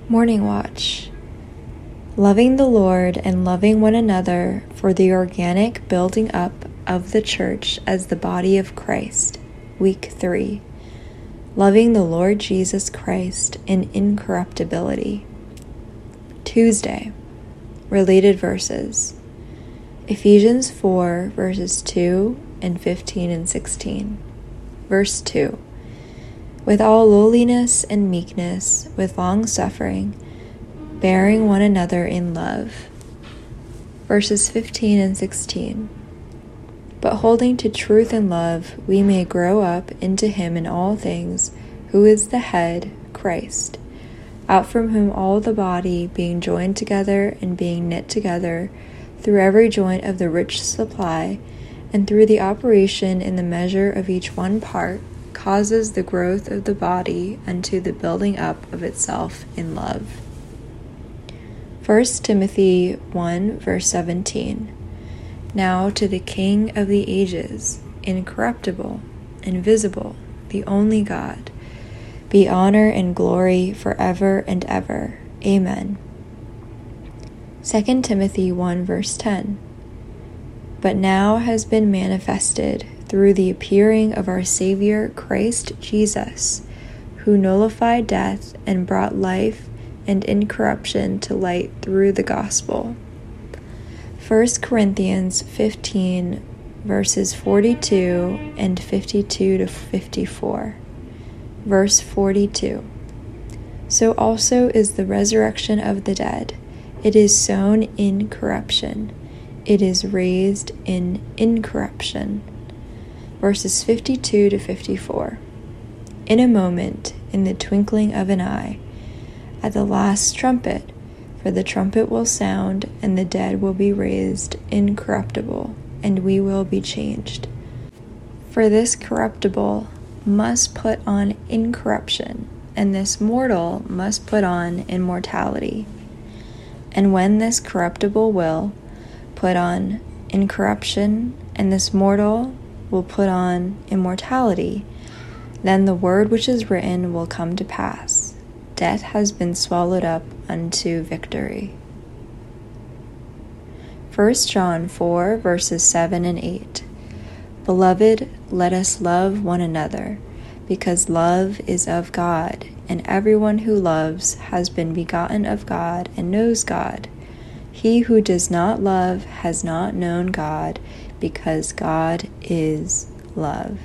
Morning Watch. Loving the Lord and loving one another for the organic building up of the church as the body of Christ. Week 3. Loving the Lord Jesus Christ in incorruptibility. Tuesday. Related verses. Ephesians 4 verses 2 and 15 and 16. Verse 2. With all lowliness and meekness, with long suffering, bearing one another in love. Verses 15 and 16. But holding to truth and love, we may grow up into him in all things, who is the head, Christ, out from whom all the body, being joined together and being knit together, through every joint of the rich supply, and through the operation in the measure of each one part, causes the growth of the body unto the building up of itself in love. 1 Timothy 1 verse 17. Now to the King of the ages, incorruptible, invisible, the only God, be honor and glory forever and ever. Amen. 2 Timothy 1 verse 10. But now has been manifested through the appearing of our Savior Christ Jesus, who nullified death and brought life and incorruption to light through the gospel. 1 Corinthians 15 verses 42 and 52 to 54. Verse 42. So also is the resurrection of the dead. It is sown in corruption. It is raised in incorruption. Verses 52 to 54. In a moment, in the twinkling of an eye, at the last trumpet, for the trumpet will sound, and the dead will be raised incorruptible, and we will be changed. For this corruptible must put on incorruption, and this mortal must put on immortality. And when this corruptible will put on incorruption, and this mortal will put on immortality, then the word which is written will come to pass. Death has been swallowed up unto victory. 1 John 4 verses 7 and 8. Beloved, let us love one another, because love is of God, and everyone who loves has been begotten of God and knows God. He who does not love has not known God, because God is love.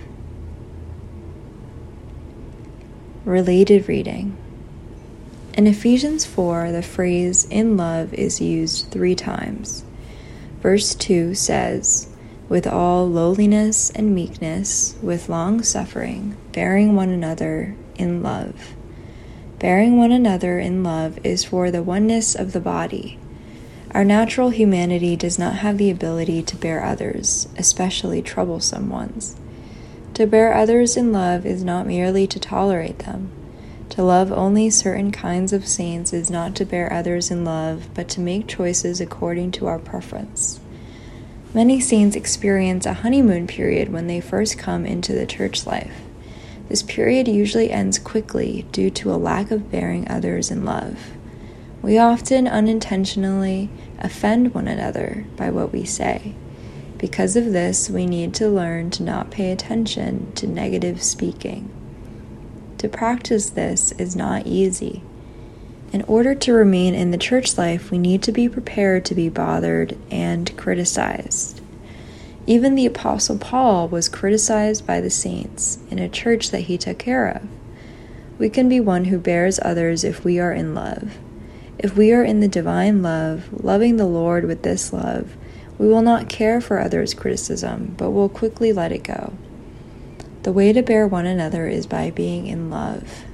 Related reading. In Ephesians 4, the phrase "in love" is used 3 times. Verse 2 says, with all lowliness and meekness, with long suffering, bearing one another in love. Bearing one another in love is for the oneness of the body. Our natural humanity does not have the ability to bear others, especially troublesome ones. To bear others in love is not merely to tolerate them. To love only certain kinds of saints is not to bear others in love, but to make choices according to our preference. Many saints experience a honeymoon period when they first come into the church life. This period usually ends quickly due to a lack of bearing others in love. We often unintentionally offend one another by what we say. Because of this, we need to learn to not pay attention to negative speaking. To practice this is not easy. In order to remain in the church life, we need to be prepared to be bothered and criticized. Even the Apostle Paul was criticized by the saints in a church that he took care of. We can be one who bears others if we are in love. If we are in the divine love, loving the Lord with this love, we will not care for others' criticism, but will quickly let it go. The way to bear one another is by being in love.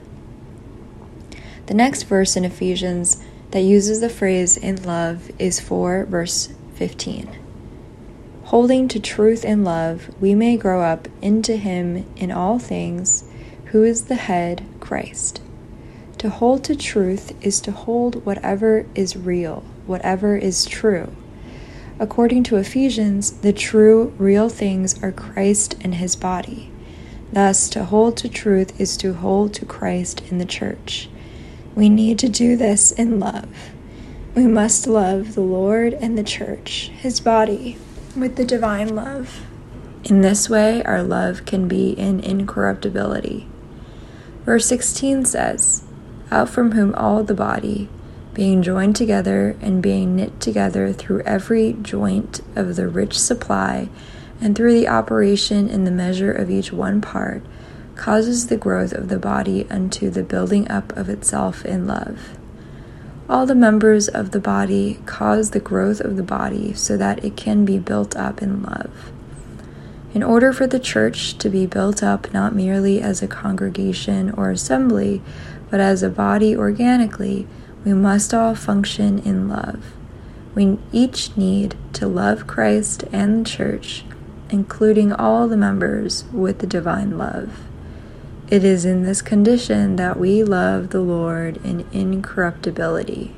The next verse in Ephesians that uses the phrase "in love" is 4 verse 15. Holding to truth and love, we may grow up into him in all things, who is the head, Christ. To hold to truth is to hold whatever is real, whatever is true. According to Ephesians, the true, real things are Christ and his body. Thus, to hold to truth is to hold to Christ in the church. We need to do this in love. We must love the Lord and the church, his body, with the divine love. In this way, our love can be in incorruptibility. Verse 16 says, "Out from whom all the body, being joined together and being knit together through every joint of the rich supply, and through the operation in the measure of each one part, causes the growth of the body unto the building up of itself in love." All the members of the body cause the growth of the body so that it can be built up in love. In order for the church to be built up not merely as a congregation or assembly, but as a body organically, we must all function in love. We each need to love Christ and the church, including all the members, with the divine love. It is in this condition that we love the Lord in incorruptibility.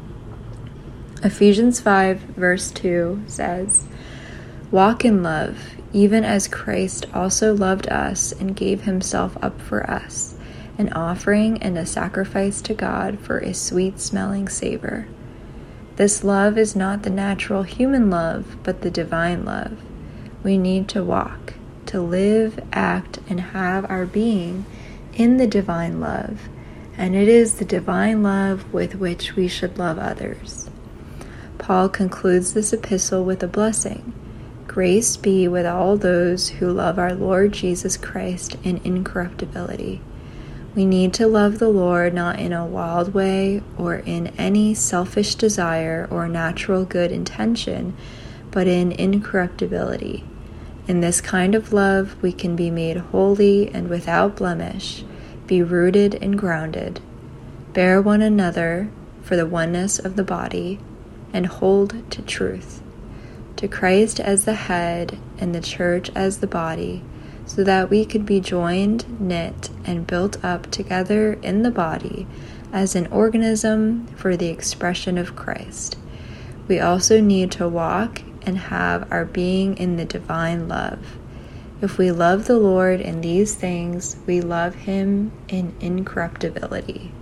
Ephesians 5 verse 2 says, "Walk in love, even as Christ also loved us and gave himself up for us, an offering and a sacrifice to God for a sweet-smelling savor." This love is not the natural human love, but the divine love. We need to walk, to live, act, and have our being in the divine love, and it is the divine love with which we should love others. Paul concludes this epistle with a blessing. "Grace be with all those who love our Lord Jesus Christ in incorruptibility." We need to love the Lord not in a wild way or in any selfish desire or natural good intention, but in incorruptibility. In this kind of love, we can be made holy and without blemish, be rooted and grounded, bear one another for the oneness of the body, and hold to truth, to Christ as the head and the church as the body, so that we could be joined, knit, and built up together in the body as an organism for the expression of Christ. We also need to walk and have our being in the divine love. If we love the Lord in these things, we love him in incorruptibility.